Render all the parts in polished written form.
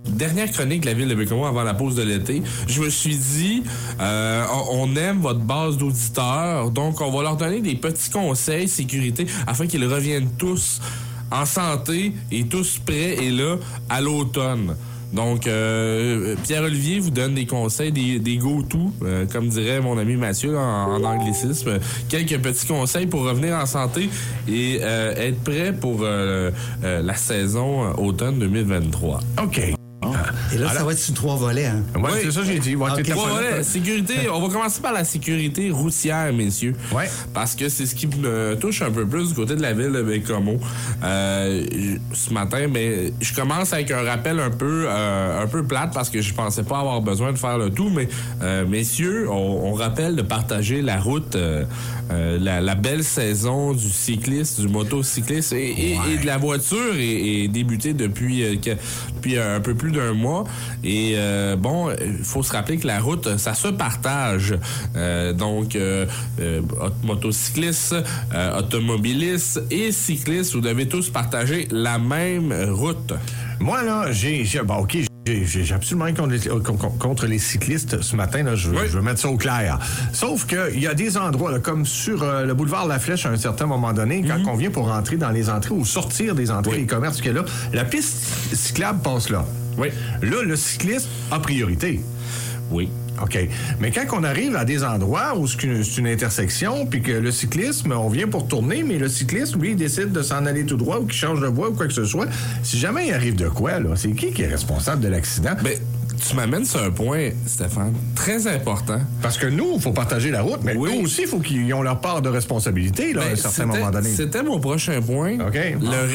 dernière chronique de la ville de Bécomo avant la pause de l'été, je me suis dit, on aime votre base d'auditeurs, donc on va leur donner des petits conseils sécurité afin qu'ils reviennent tous en santé et tous prêts et là à l'automne. Donc, Pierre-Olivier vous donne des conseils, des go-to, comme dirait mon ami Mathieu là, en anglicisme. Quelques petits conseils pour revenir en santé et être prêt pour la saison automne 2023. OK. Et là, ça va être sur 3 volets. Hein? Ouais, c'est ça que j'ai dit. Ouais, Okay. Sécurité, on va commencer par la sécurité routière, messieurs. Ouais. Parce que c'est ce qui me touche un peu plus du côté de la ville de Bécomo. Ce matin, mais je commence avec un rappel un peu plate parce que je pensais pas avoir besoin de faire le tout, mais messieurs, on rappelle de partager la route, la belle saison du cycliste, du motocycliste et de la voiture est débutée depuis un peu plus d'un mois. Et il faut se rappeler que la route, ça se partage. Donc, motocyclistes, automobilistes et cyclistes, vous devez tous partager la même route. Moi, là, j'ai absolument rien contre les cyclistes ce matin. Là, je veux mettre ça au clair. Sauf qu'il y a des endroits, là, comme sur le boulevard La Flèche, à un certain moment donné, quand on vient pour rentrer dans les entrées ou sortir des entrées des commerces qu'il y a là, la piste cyclable passe là. Oui. Là, le cycliste a priorité. Oui. OK. Mais quand on arrive à des endroits où c'est une intersection, puis que le cyclisme, on vient pour tourner, mais le cycliste, lui, il décide de s'en aller tout droit ou qu'il change de voie ou quoi que ce soit, si jamais il arrive de quoi, là, c'est qui est responsable de l'accident? Ben, tu m'amènes sur un point, Stéphane, très important. Parce que nous, il faut partager la route, mais eux aussi, il faut qu'ils ont leur part de responsabilité, là, à un certain moment donné. C'était mon prochain point. OK.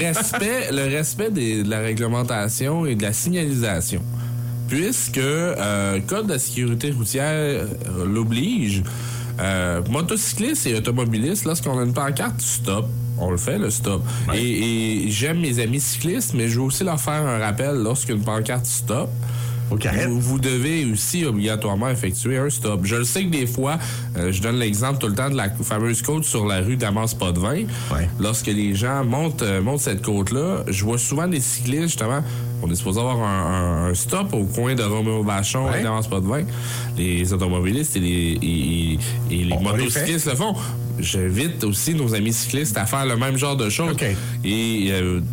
Le respect de la réglementation et de la signalisation. Puisque le Code de la sécurité routière l'oblige, motocyclistes et automobilistes, lorsqu'on a une pancarte stop, on le fait, le stop. Ouais. Et j'aime mes amis cyclistes, mais je veux aussi leur faire un rappel lorsqu'une pancarte stop. Vous devez aussi obligatoirement effectuer un stop. Je le sais que des fois, je donne l'exemple tout le temps de la fameuse côte sur la rue d'Amance-Potvin. Ouais. Lorsque les gens montent cette côte-là, je vois souvent des cyclistes, justement, on est supposé avoir un stop au coin de Roméo-Vachon et d'Amance-Potvin. Les automobilistes et les motocyclistes le font. J'invite aussi nos amis cyclistes à faire le même genre de choses. Okay. Et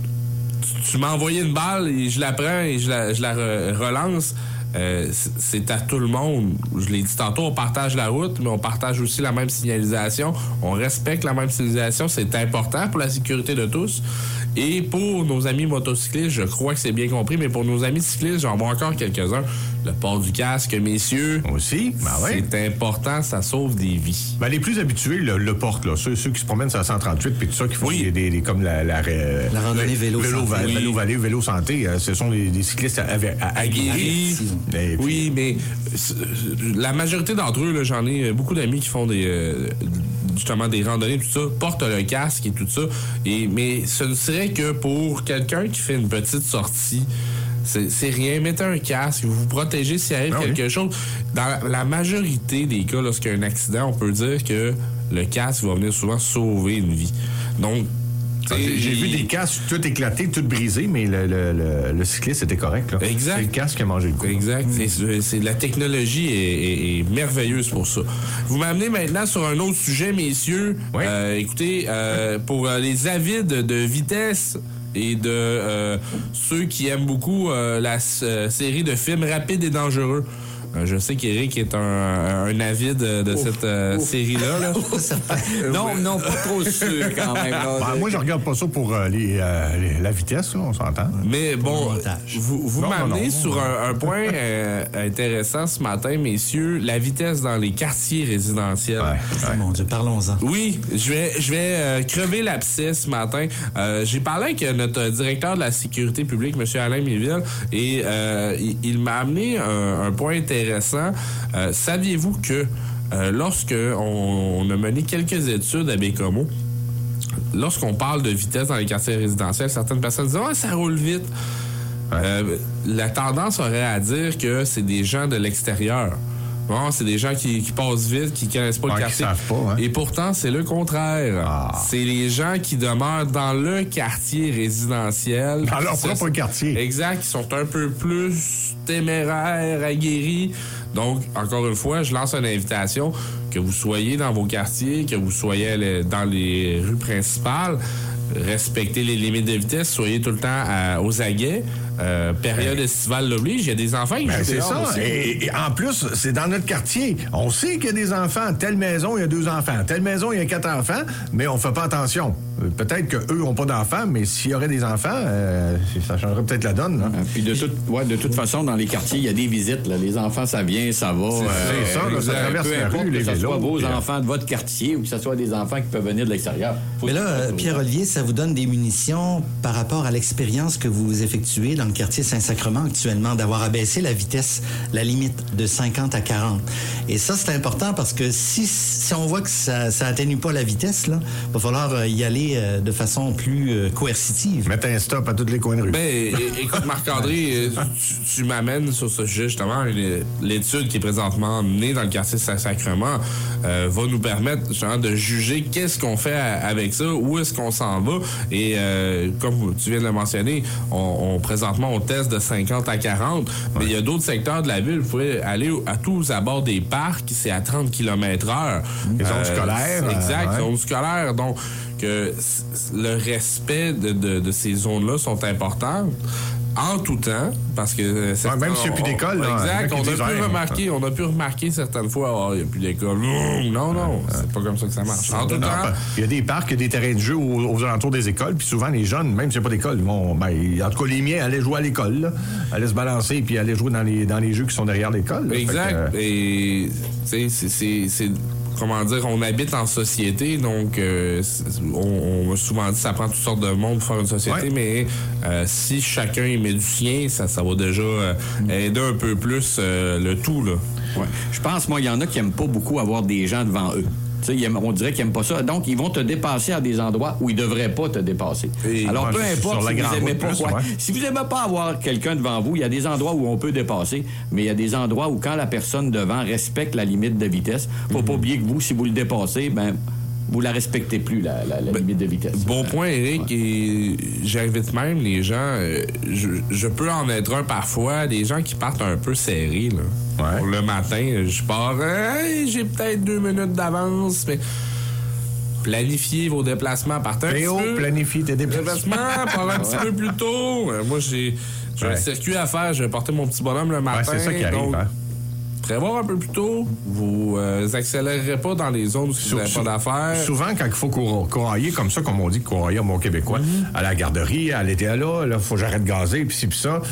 tu m'as envoyé une balle et je la prends et je la relance. C'est à tout le monde. Je l'ai dit tantôt, on partage la route, mais on partage aussi la même signalisation. On respecte la même signalisation. C'est important pour la sécurité de tous. Et pour nos amis motocyclistes, je crois que c'est bien compris, mais pour nos amis cyclistes, j'en vois encore quelques-uns. Le port du casque, messieurs. Aussi, c'est important, ça sauve des vies. Ben, les plus habitués le portent, là. Ceux qui se promènent sur la 138 puis tout ça, qui font des comme la randonnée vélo santé. Vélo santé, ce sont des cyclistes aguerris. Oui, mais la majorité d'entre eux, là, j'en ai beaucoup d'amis qui font justement des randonnées, tout ça, portent le casque et tout ça. Mais ce ne serait que pour quelqu'un qui fait une petite sortie. C'est rien. Mettez un casque, vous vous protégez s'il arrive quelque chose. Dans la majorité des cas, lorsqu'il y a un accident, on peut dire que le casque va venir souvent sauver une vie. Donc, j'ai vu des casques tout éclatés, tout brisés, mais le cycliste était correct. Là. Exact. C'est le casque qui a mangé le coup. Exact. La technologie est merveilleuse pour ça. Vous m'amenez maintenant sur un autre sujet, messieurs. Oui. Écoutez, pour les avides de vitesse et de ceux qui aiment beaucoup la série de films Rapides et dangereux. Je sais qu'Éric est un avide de cette série-là. Là. Non, pas trop sûr quand même. Là, moi, je regarde pas ça pour la vitesse, là, on s'entend. Mais bon, vous m'amenez sur un point intéressant ce matin, messieurs, la vitesse dans les quartiers résidentiels. Oh mon Dieu, parlons-en. Oui, je vais crever l'abcès ce matin. J'ai parlé avec notre directeur de la sécurité publique, M. Alain Méville, et il m'a amené un point intéressant. Saviez-vous que lorsque on a mené quelques études à Bécomo, lorsqu'on parle de vitesse dans les quartiers résidentiels, certaines personnes disent « Ah, ça roule vite ». La tendance aurait à dire que c'est des gens de l'extérieur. Bon, c'est des gens qui passent vite, qui connaissent pas le quartier. Qui savent pas, hein? Et pourtant, c'est le contraire. C'est les gens qui demeurent dans le quartier résidentiel. Dans leur propre quartier. Exact, qui sont un peu plus téméraires, aguerris. Donc, encore une fois, je lance une invitation, que vous soyez dans vos quartiers, que vous soyez dans les rues principales, respectez les limites de vitesse, soyez tout le temps aux aguets. Période estivale l'oblige, il y a des enfants qui jouent c'est ça. aussi. Et en plus, c'est dans notre quartier. On sait qu'il y a des enfants. Telle maison, il y a 2 enfants. Telle maison, il y a 4 enfants, mais on fait pas attention. Peut-être qu'eux n'ont pas d'enfants, mais s'il y aurait des enfants, ça changerait peut-être la donne. Là. Puis de toute façon, dans les quartiers, il y a des visites. Là. Les enfants, ça vient, ça va. C'est ça, là, ça traverse peu la importe rue, que les ce soit vélos, vos enfants de votre quartier ou que ce soit des enfants qui peuvent venir de l'extérieur. Mais là, Pierre-Olivier, ça vous donne des munitions par rapport à l'expérience que vous effectuez dans le quartier Saint-Sacrement actuellement, d'avoir abaissé la vitesse, la limite de 50 à 40. Et ça, c'est important parce que si on voit que ça atténue pas la vitesse, là, va falloir y aller de façon plus coercitive. Mettre un stop à tous les coins de rue. Ben, écoute, Marc-André, tu m'amènes sur ce sujet, justement. L'étude qui est présentement menée dans le quartier Saint-Sacrement va nous permettre, justement, de juger qu'est-ce qu'on fait avec ça, où est-ce qu'on s'en va. Et comme tu viens de le mentionner, présentement, on teste de 50 à 40, mais il y a d'autres secteurs de la ville. Vous pouvez aller à tous abords des parcs, c'est à 30 km/h. Les zones scolaires. Exact, zones scolaires. Donc, que le respect de ces zones-là sont importantes en tout temps, parce que... même s'il n'y a plus d'école. Exact, on a pu remarquer certaines fois, il n'y a plus d'école. Non, c'est pas comme ça que ça marche. En tout temps... Il y a des parcs, il y a des terrains de jeu aux alentours des écoles, puis souvent les jeunes, même s'il n'y a pas d'école, ils vont... en tout cas, les miens allaient jouer à l'école, là, allaient se balancer, puis allaient jouer dans les jeux qui sont derrière l'école. Là. Exact, et c'est comment dire, on habite en société, donc on m'a souvent dit que ça prend toutes sortes de monde pour faire une société, mais si chacun y met du sien, ça va déjà aider un peu plus le tout, là. Ouais. Je pense, moi, il y en a qui n'aiment pas beaucoup avoir des gens devant eux. On dirait qu'ils n'aiment pas ça. Donc, ils vont te dépasser à des endroits où ils ne devraient pas te dépasser. Alors, peu importe si vous n'aimez pas quoi. Si vous n'aimez pas avoir quelqu'un devant vous, il y a des endroits où on peut dépasser, mais il y a des endroits où quand la personne devant respecte la limite de vitesse, il ne faut pas oublier que vous, si vous le dépassez, vous la respectez plus, la limite de vitesse. Bon point, Éric. Et j'invite même les gens, je peux en être un parfois, des gens qui partent un peu serrés, là. Pour le matin, je pars, j'ai peut-être 2 minutes d'avance, mais planifiez vos déplacements, partez un petit peu. Planifie tes déplacements. Pars un petit peu plus tôt. Moi, j'ai un circuit à faire, je vais porter mon petit bonhomme le matin. C'est ça qui arrive, donc, prévoir un peu plus tôt, vous accélérerez pas dans les zones où vous n'avez pas d'affaires. Souvent, quand il faut courailler, comme ça, comme on dit courailler en bon québécois, à la garderie, à l'été là, il faut que j'arrête de gazer, puis ça.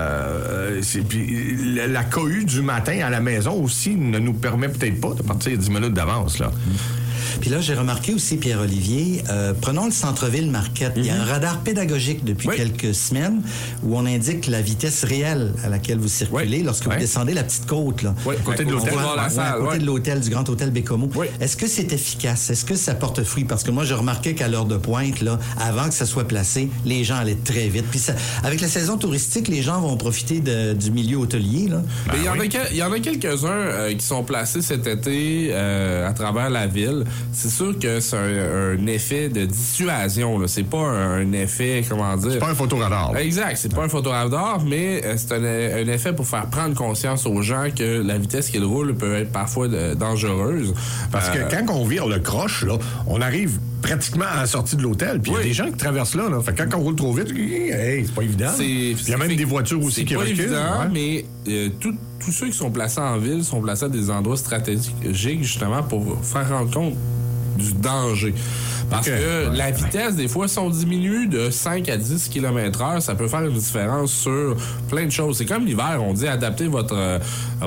Puis la cohue du matin à la maison aussi ne nous permet peut-être pas de partir 10 minutes d'avance, là. Puis là, j'ai remarqué aussi, Pierre-Olivier, prenons le centre-ville Marquette. Il y a un radar pédagogique depuis quelques semaines où on indique la vitesse réelle à laquelle vous circulez lorsque vous descendez la petite côte. Là. À côté de l'hôtel. À côté de l'hôtel, du Grand Hôtel Bécomo. Est-ce que c'est efficace? Est-ce que ça porte fruit? Parce que moi, j'ai remarqué qu'à l'heure de pointe, là, avant que ça soit placé, les gens allaient très vite. Puis avec la saison touristique, les gens vont profiter du milieu hôtelier. Là. Il y en a quelques-uns qui sont placés cet été à travers la ville. C'est sûr que c'est un effet de dissuasion, là. C'est pas un effet, comment dire... C'est pas un photoradar. Exact, c'est pas un photoradar, mais c'est un effet pour faire prendre conscience aux gens que la vitesse qu'ils roulent peut être parfois dangereuse. Parce que quand on vire le croche, là, on arrive pratiquement à la sortie de l'hôtel, puis il y a des gens qui traversent là. Fait que quand on roule trop vite, c'est pas évident. Il y a même des voitures aussi qui reculent. C'est pas évident, mais tous ceux qui sont placés en ville sont placés à des endroits stratégiques, justement, pour faire rendre compte du danger. Parce que la vitesse, des fois, si on diminue de 5 à 10 km/h, ça peut faire une différence sur plein de choses. C'est comme l'hiver, on dit adaptez votre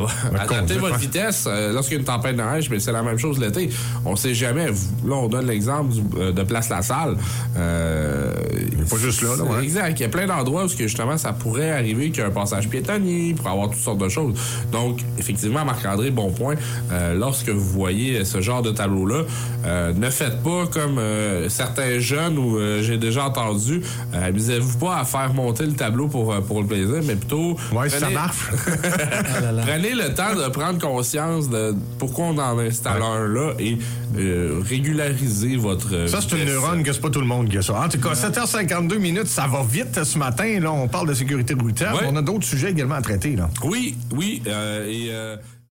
vitesse lorsqu'il y a une tempête de neige, mais c'est la même chose l'été. On sait jamais. Là, on donne l'exemple de Place La Salle. Pas juste là. Exact. Il y a plein d'endroits où justement ça pourrait arriver qu'il y a un passage piétonnier pour avoir toutes sortes de choses. Donc, effectivement, Marc-André, bon point. Lorsque vous voyez ce genre de tableau-là, ne faites pas comme certains jeunes où j'ai déjà entendu. Amusez-vous pas à faire monter le tableau pour le plaisir, mais plutôt... Oui, ça marche. Prenez le temps de prendre conscience de pourquoi on en installe un là et régularisez votre... Ça, c'est une neurone que c'est pas tout le monde qui a ça. En tout cas, 7h52 minutes, ça va vite ce matin. Là, on parle de sécurité routière. Ouais. On a d'autres sujets également à traiter. Là. Oui.